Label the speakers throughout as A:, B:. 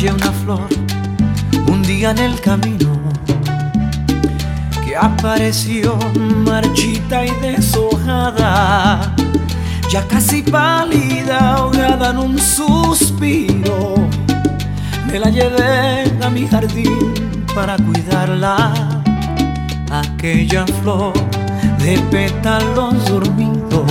A: hallé una flor un día en el camino que apareció marchita y deshojada, ya casi pálida, ahogada en un suspiro. Me la llevé a mi jardín para cuidarla, aquella flor de pétalos dormidos,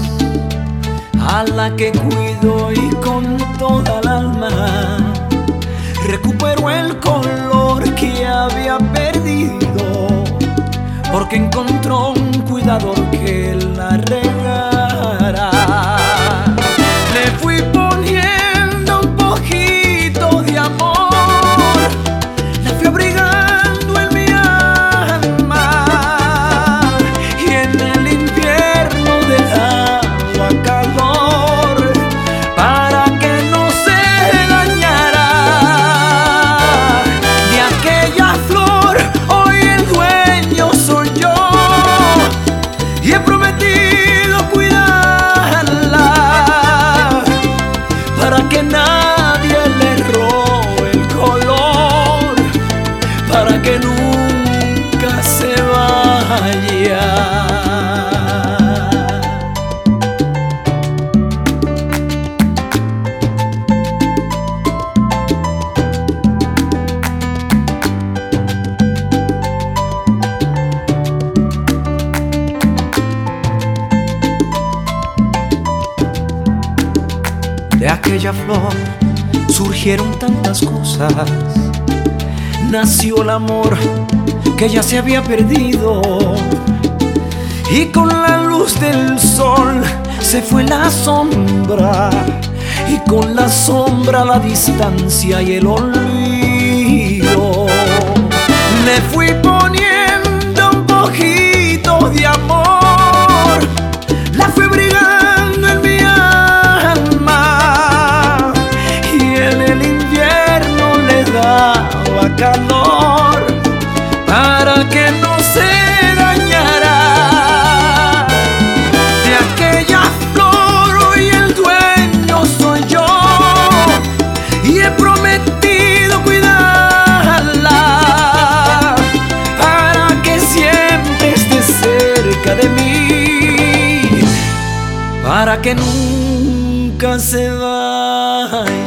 A: a la que cuido y con toda el alma recuperó el color que había perdido, porque encontró un cuidador que la regara. Le fui poniendo un poquito de amor, la fui abrigando en mi alma, y en el invierno dejaba calor para que no se dañara. De aquella flor hoy el dueño soy yo, y he prometido cuidarla para que nadie le robe el color, para que nunca se vaya. De aquella flor surgieron tantas cosas, nació el amor que ya se había perdido, y con la luz del sol se fue la sombra, y con la sombra la distancia y el olvido. Le fui poniendo un poquito de amor, la fui abrigando en mi alma, y en el invierno le daba calor para que no se dañara. De aquella flor hoy el dueño soy yo, y he prometido cuidarla para que siempre esté cerca de mí, para que nunca se vaya.